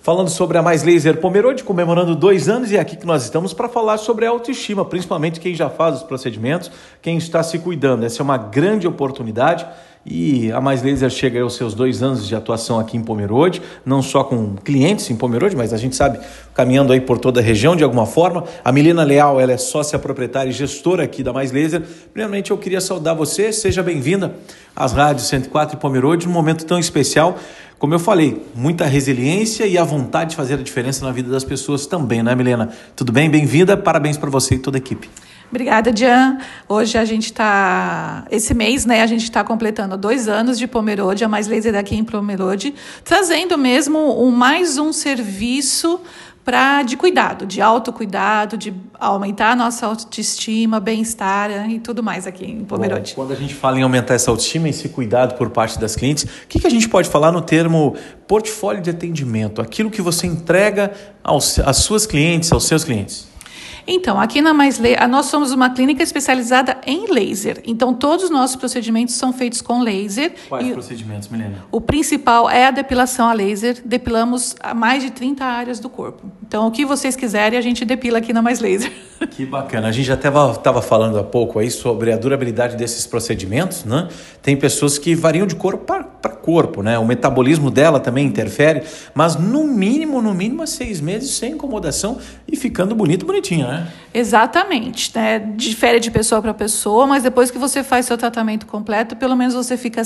Falando sobre a Mais Laser Pomerode, comemorando 2 anos, e é aqui que nós estamos para falar sobre a autoestima, principalmente quem já faz os procedimentos, quem está se cuidando. Essa é uma grande oportunidade e a Mais Laser chega aos seus 2 anos de atuação aqui em Pomerode, não só com clientes em Pomerode, mas a gente sabe, caminhando aí por toda a região de alguma forma. A Milena Leal, ela é sócia proprietária e gestora aqui da Mais Laser. Primeiramente, eu queria saudar você, seja bem-vinda às rádios 104 e Pomerode, num momento tão especial. Como eu falei, muita resiliência e a vontade de fazer a diferença na vida das pessoas também, né, Milena? Tudo bem? Bem-vinda, parabéns para você e toda a equipe. Obrigada, Jean. Hoje a gente está, esse mês, né, a gente está completando 2 anos de Pomerode, a Mais Laser aqui em Pomerode, trazendo mesmo mais um serviço de cuidado, de autocuidado, de aumentar a nossa autoestima, bem-estar e tudo mais aqui em Pomerode. Bom, quando a gente fala em aumentar essa autoestima e esse cuidado por parte das clientes, o que a gente pode falar no termo portfólio de atendimento? Aquilo que você entrega às suas clientes, aos seus clientes. Então, aqui na Mais Laser, nós somos uma clínica especializada em laser. Então, todos os nossos procedimentos são feitos com laser. Quais procedimentos, Milena? O principal é a depilação a laser. Depilamos mais de 30 áreas do corpo. Então, o que vocês quiserem, a gente depila aqui na Mais Laser. Que bacana. A gente já estava falando há pouco aí sobre a durabilidade desses procedimentos, né? Tem pessoas que variam de corpo para corpo, né? O metabolismo dela também interfere, mas no mínimo, 6 meses sem incomodação e ficando bonitinho, né? Exatamente, né? Difere de pessoa para pessoa, mas depois que você faz seu tratamento completo, pelo menos você fica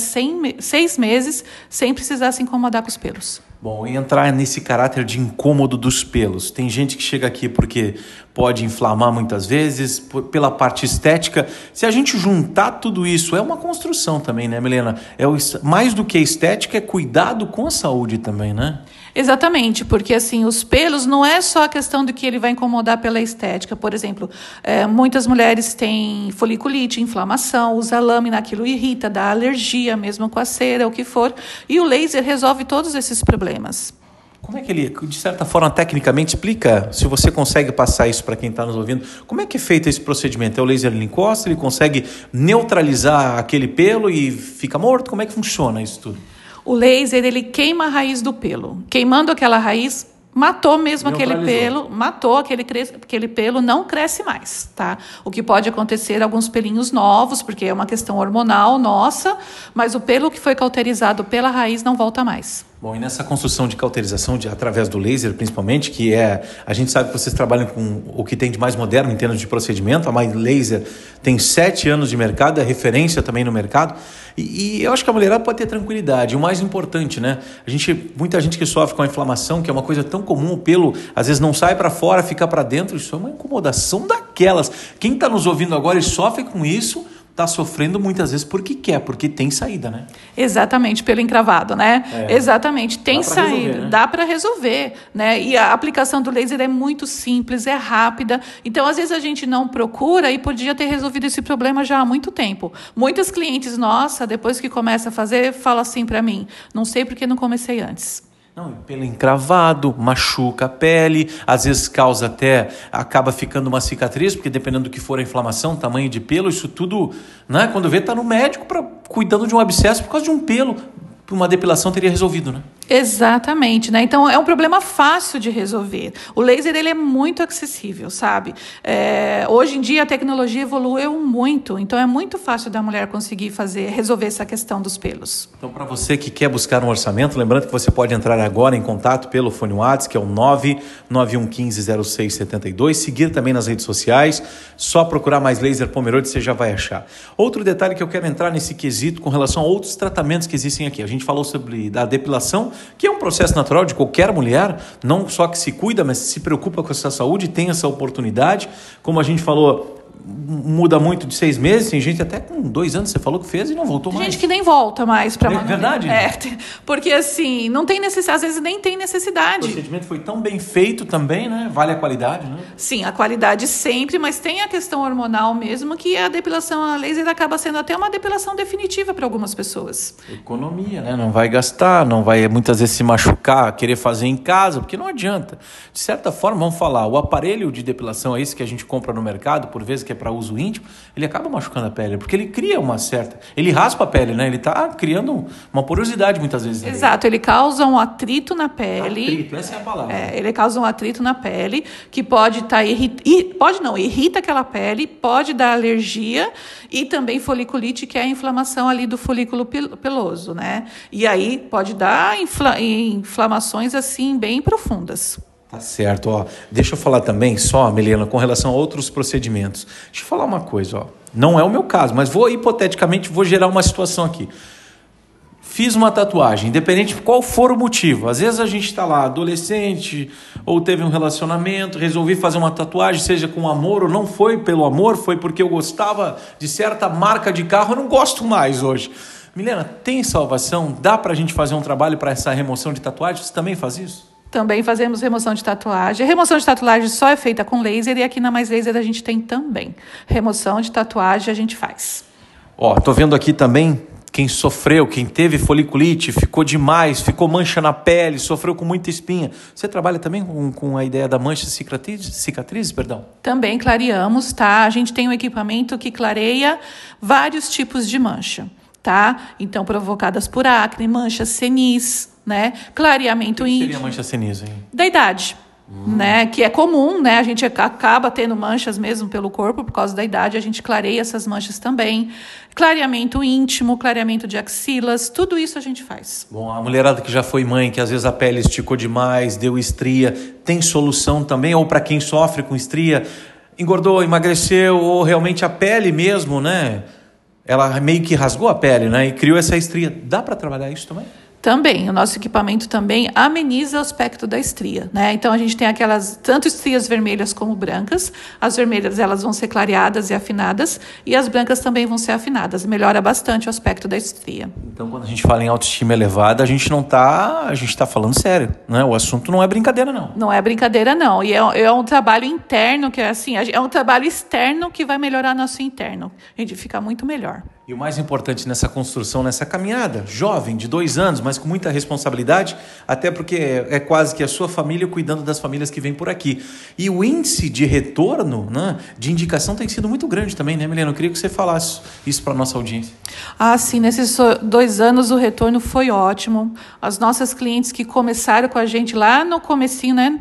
6 meses sem precisar se incomodar com os pelos. Bom, e entrar nesse caráter de incômodo dos pelos. Tem gente que chega aqui porque pode inflamar muitas vezes, pela parte estética. Se a gente juntar tudo isso, é uma construção também, né, Milena? Mais do que estética, é cuidado com a saúde também, né? Exatamente, porque assim, os pelos não é só a questão de que ele vai incomodar pela estética. Por exemplo, muitas mulheres têm foliculite, inflamação, usa lâmina, aquilo irrita, dá alergia mesmo com a cera, o que for. E o laser resolve todos esses problemas. Como é que ele, de certa forma, tecnicamente, explica, se você consegue passar isso para quem está nos ouvindo, como é que é feito esse procedimento? É o laser, ele encosta, ele consegue neutralizar aquele pelo e fica morto? Como é que funciona isso tudo? O laser, ele queima a raiz do pelo. Queimando aquela raiz, matou mesmo aquele pelo, matou aquele pelo, não cresce mais, tá? O que pode acontecer, alguns pelinhos novos, porque é uma questão hormonal nossa, mas o pelo que foi cauterizado pela raiz não volta mais. Bom, e nessa construção de cauterização, através do laser principalmente, que a gente sabe que vocês trabalham com o que tem de mais moderno em termos de procedimento, a Mais Laser tem 7 anos de mercado, é referência também no mercado, e eu acho que a mulherada pode ter tranquilidade. O mais importante, né? Muita gente que sofre com a inflamação, que é uma coisa tão comum, o pelo às vezes não sai para fora, fica para dentro, isso é uma incomodação daquelas. Quem está nos ouvindo agora e sofre com isso, está sofrendo muitas vezes porque tem saída, né? Exatamente, pelo encravado, né? Exatamente, tem saída, né? Dá para resolver, né? E a aplicação do laser é muito simples, é rápida. Então, às vezes a gente não procura e podia ter resolvido esse problema já há muito tempo. Muitas clientes nossas, depois que começa a fazer, falam assim para mim, não sei porque não comecei antes. Não, pelo encravado, machuca a pele, às vezes acaba ficando uma cicatriz, porque dependendo do que for a inflamação, tamanho de pelo, isso tudo, né? Quando vê, tá no médico cuidando de um abscesso por causa de um pelo. Uma depilação teria resolvido, né? Exatamente, né? Então, é um problema fácil de resolver. O laser, ele é muito acessível, sabe? Hoje em dia, a tecnologia evoluiu muito, então é muito fácil da mulher conseguir resolver essa questão dos pelos. Então, para você que quer buscar um orçamento, lembrando que você pode entrar agora em contato pelo fone WhatsApp, que é o 991150672, seguir também nas redes sociais, só procurar Mais Laser Pomerode, você já vai achar. Outro detalhe que eu quero entrar nesse quesito com relação a outros tratamentos que existem aqui. A gente falou sobre a depilação, que é um processo natural de qualquer mulher, não só que se cuida, mas se preocupa com a sua saúde, tem essa oportunidade. Como a gente falou, muda muito de 6 meses, tem gente até com 2 anos, você falou que fez e não voltou mais. Gente que nem volta mais para verdade? Porque assim, não tem necessidade, às vezes nem tem necessidade. O procedimento foi tão bem feito também, né? Vale a qualidade, né? Sim, a qualidade sempre, mas tem a questão hormonal mesmo, que a depilação a laser acaba sendo até uma depilação definitiva para algumas pessoas. Economia, né? Não vai gastar, não vai muitas vezes se machucar, querer fazer em casa, porque não adianta. De certa forma, vamos falar, o aparelho de depilação é esse que a gente compra no mercado, por vezes que é é para uso íntimo, ele acaba machucando a pele, porque ele cria ele raspa a pele, né? Ele está criando uma porosidade muitas vezes. Exato, ele causa um atrito na pele. Atrito, essa é a palavra. Ele causa um atrito na pele, que pode estar irrita aquela pele, pode dar alergia e também foliculite, que é a inflamação ali do folículo piloso, né? E aí pode dar inflamações assim bem profundas. Tá certo, ó. Deixa eu falar também só, Milena, com relação a outros procedimentos. Deixa eu falar uma coisa, ó. Não é o meu caso, mas hipoteticamente, vou gerar uma situação aqui. Fiz uma tatuagem, independente de qual for o motivo. Às vezes a gente está lá, adolescente, ou teve um relacionamento, resolvi fazer uma tatuagem, seja com amor ou não foi pelo amor, foi porque eu gostava de certa marca de carro, eu não gosto mais hoje. Milena, tem salvação? Dá para a gente fazer um trabalho para essa remoção de tatuagem? Você também faz isso? Também fazemos remoção de tatuagem. A remoção de tatuagem só é feita com laser e aqui na Mais Laser a gente tem também. Remoção de tatuagem a gente faz. Ó, tô vendo aqui também quem sofreu, quem teve foliculite, ficou demais, ficou mancha na pele, sofreu com muita espinha. Você trabalha também com a ideia da mancha cicatrizes, perdão? Também clareamos, tá? A gente tem um equipamento que clareia vários tipos de mancha, tá? Então, provocadas por acne, manchas senis, né? Clareamento íntimo. O que seria mancha senis, hein? Da idade, né? Que é comum, né? A gente acaba tendo manchas mesmo pelo corpo por causa da idade. A gente clareia essas manchas também. Clareamento íntimo, clareamento de axilas, tudo isso a gente faz. Bom, a mulherada que já foi mãe, que às vezes a pele esticou demais, deu estria, tem solução também? Ou para quem sofre com estria, engordou, emagreceu, ou realmente a pele mesmo, né? Ela meio que rasgou a pele, né? E criou essa estria. Dá para trabalhar isso também? Também, o nosso equipamento também ameniza o aspecto da estria, né? Então a gente tem aquelas tanto estrias vermelhas como brancas. As vermelhas elas vão ser clareadas e afinadas e as brancas também vão ser afinadas. Melhora bastante o aspecto da estria. Então quando a gente fala em autoestima elevada, a gente está falando sério, né? O assunto não é brincadeira não. Não é brincadeira não. E é um trabalho interno que é assim, é um trabalho externo que vai melhorar nosso interno. A gente fica muito melhor. E o mais importante nessa construção, nessa caminhada, jovem, de 2 anos, mas com muita responsabilidade, até porque é quase que a sua família cuidando das famílias que vêm por aqui. E o índice de retorno, né, de indicação tem sido muito grande também, né, Milena? Eu queria que você falasse isso para a nossa audiência. Ah, sim, nesses 2 anos o retorno foi ótimo. As nossas clientes que começaram com a gente lá no comecinho, né,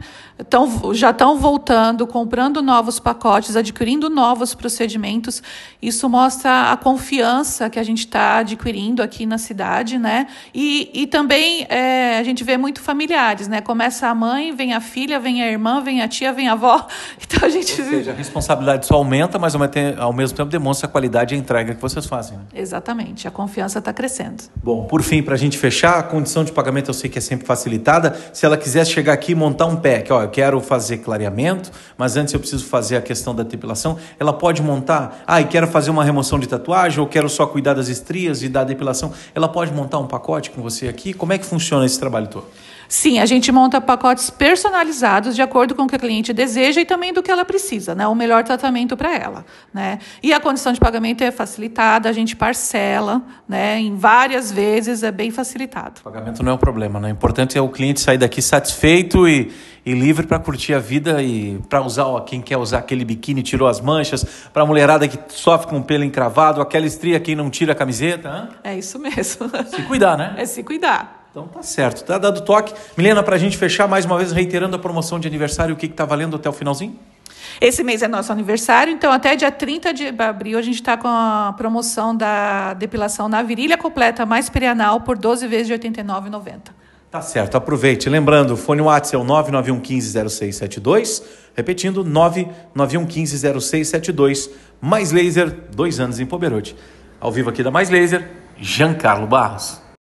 já estão voltando, comprando novos pacotes, adquirindo novos procedimentos. Isso mostra a confiança que a gente está adquirindo aqui na cidade, né? E também a gente vê muito familiares, né? Começa a mãe, vem a filha, vem a irmã, vem a tia, vem a avó. Então a gente... Ou seja, a responsabilidade só aumenta, mas ao mesmo tempo demonstra a qualidade e a entrega que vocês fazem. Né? Exatamente, a confiança está crescendo. Bom, por fim, para a gente fechar, a condição de pagamento eu sei que é sempre facilitada. Se ela quiser chegar aqui e montar um pack, ó, eu quero fazer clareamento, mas antes eu preciso fazer a questão da depilação, ela pode montar, e quero fazer uma remoção de tatuagem, ou quero só cuidar das estrias e da depilação, ela pode montar um pacote com você aqui? Como é que funciona esse trabalho todo? Sim, a gente monta pacotes personalizados de acordo com o que a cliente deseja e também do que ela precisa, né? O melhor tratamento para ela, né? E a condição de pagamento é facilitada, a gente parcela, né? Em várias vezes, é bem facilitado. O pagamento não é o problema, né? O importante é o cliente sair daqui satisfeito e livre para curtir a vida e para usar, quem quer usar aquele biquíni, tirou as manchas, para a mulherada que sofre com o pelo encravado, aquela estria, quem não tira a camiseta. Hein? É isso mesmo. Se cuidar, né? É se cuidar. Então tá certo, tá dado toque. Milena, para a gente fechar mais uma vez, reiterando a promoção de aniversário, o que está valendo até o finalzinho? Esse mês é nosso aniversário, então até dia 30 de abril a gente está com a promoção da depilação na virilha completa mais perianal por 12 vezes de R$ 89,90. Tá certo, aproveite. Lembrando, o fone WhatsApp é o 991150672, repetindo, 991150672, Mais Laser, 2 anos em Pomerode. Ao vivo aqui da Mais Laser, Giancarlo Barros.